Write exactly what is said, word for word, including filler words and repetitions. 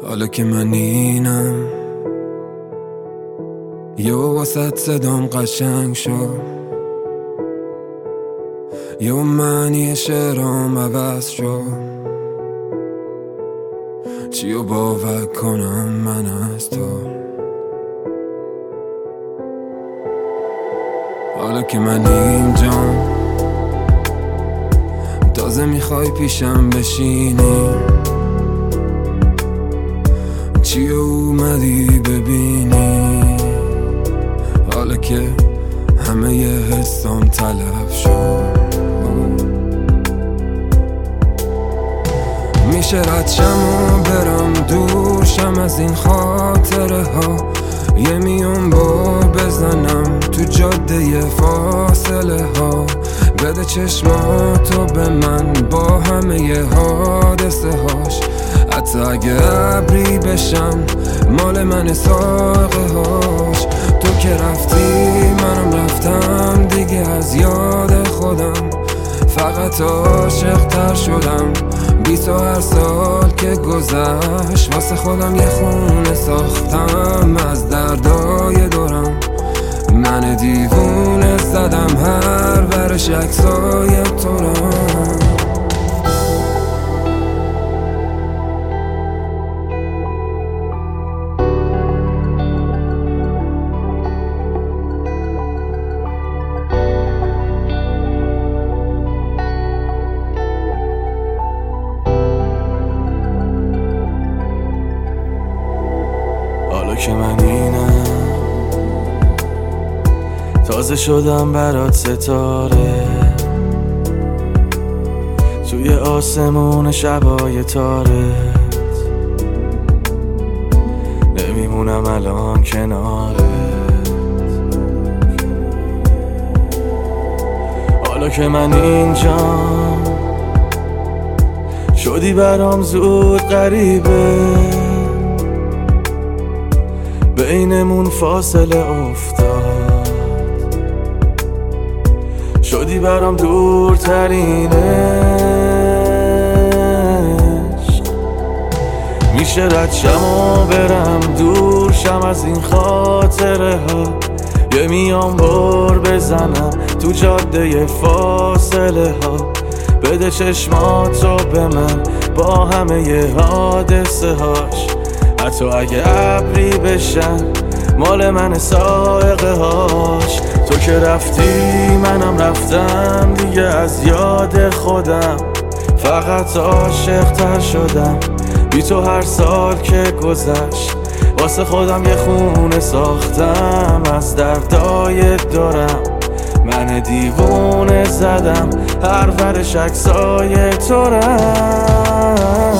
حالا که من اینم یه واسط صدام قشنگ شد، یه معنی شعرام عوض شد. چیو باور کنم من از تو؟ حالا که من اینجام تازه میخوای پیشم بشینی، چی اومدی ببینی؟ حالا که همه ی حسام تلف شد، میشه رد شم و برم دورشم از این خاطره ها، یه میون بار بزنم تو جاده فاصله ها. بده چشماتو به من با همه ی حادثه هاش، حتی اگه ابری بشن مال من ساقه هاش. تو که رفتی منم رفتم دیگه از یاد خودم، فقط عاشق تر شدم بی تو. هر سال که گذشت واسه خودم یه خونه ساختم از دردای دورم. من دیوونه زدم هر ورش عکسای تو را. حالا که من اینم تازه شدم برات ستاره، توی آسمون شبای تارت نمیمونم الان کنارت. حالا که من اینجام شدی برام زود غریبه، بینمون فاصله افتاد، شدی برام دورترین عشق. میشه رد شم و برم دورشم از این خاطره ها، یه میام بار بزنم تو جاده فاصله ها. بده چشماتو به من با همه ی حادثه هاش، حتی اگه ابری بشن مال من سائقه هاش. تو که رفتی منم رفتم دیگه از یاد خودم، فقط عاشق تر شدم بی تو. هر سال که گذشت واسه خودم یه خونه ساختم از دردای دورم. من دیوونه زدم هر ورش عکسای تو را.